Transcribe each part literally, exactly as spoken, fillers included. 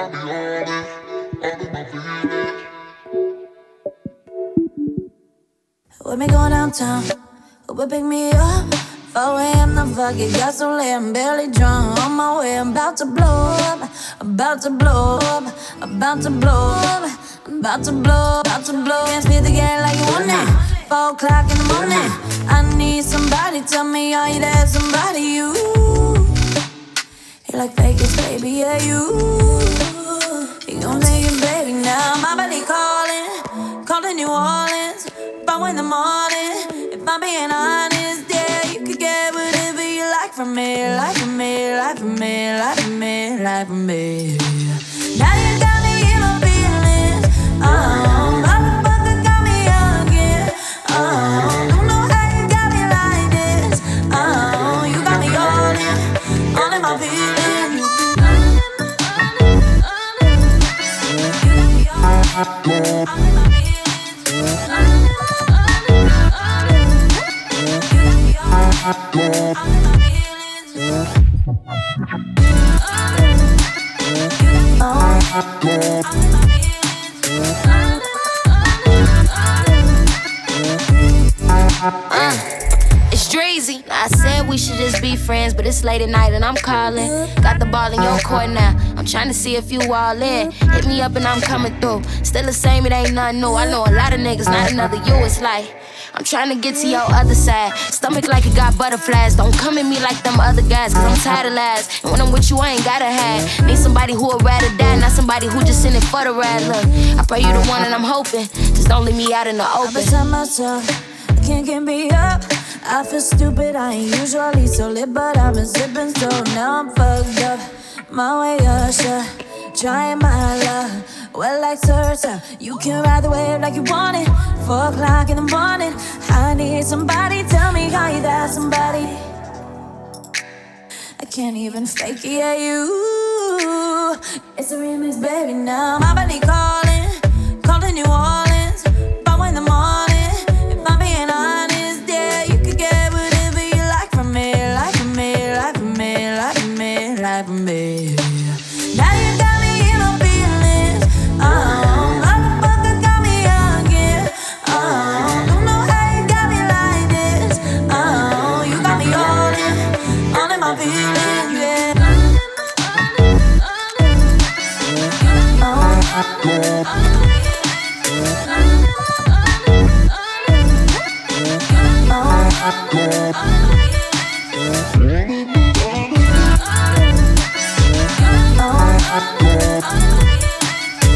When we go downtown, Uber pick me up. four a.m. the fuck it got so late, I'm barely drunk. On my way, I'm about to blow up, about to blow up, about to blow up, about to blow, about to blow. Can't spit the game like you want it. Four o'clock in the morning, I need somebody. Tell me, are you there? Somebody, you. You like Vegas, baby, yeah, you. You gon' take it, baby, now. My body calling, calling New Orleans. Four in the morning, if I'm being honest, yeah, you could get whatever you like from me, like from me, like from me, like from me, like from me. Now you got me in my feelings, oh, motherfucker got me again, oh, don't know how you got me like this, oh, you got me all in, all in my feelings. You got me all in, all in my feelings. Uh, it's Dreezy. I said we should just be friends, but it's late at night and I'm calling. Got the ball in your court now. I'm trying to see if you all in. Hit me up and I'm coming through. Still the same, it ain't nothing new. I know a lot of niggas, not another you. It's like I'm trying to get to your other side. Stomach like it got butterflies. Don't come at me like them other guys, cause I'm tired of lies. And when I'm with you, I ain't gotta hide. Need somebody who would rather die, not somebody who just in it for the ride. Look, I pray you the one and I'm hoping. Just don't leave me out in the open. I've been telling myself, I can't get me up. I feel stupid, I ain't usually so lit, but I've been sipping, so now I'm fucked up. My way up, shut, trying my luck. Well, like Sursa, you can ride the wave like you want it. Four o'clock in the morning, I need somebody. Tell me how you that somebody. I can't even fake it, yeah, you. It's a remix, baby, now. My body calling, calling New Orleans. Four in the morning, if I'm being honest, yeah, you could get whatever you like from me, like from me, like from me, like from me, like from me. Now you got me in my feelings, oh, motherfucker got me again, oh, don't know how you got me like this, oh, you got me all in, all in my feelings, yeah.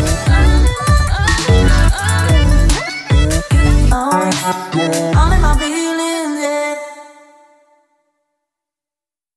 All in my feelings.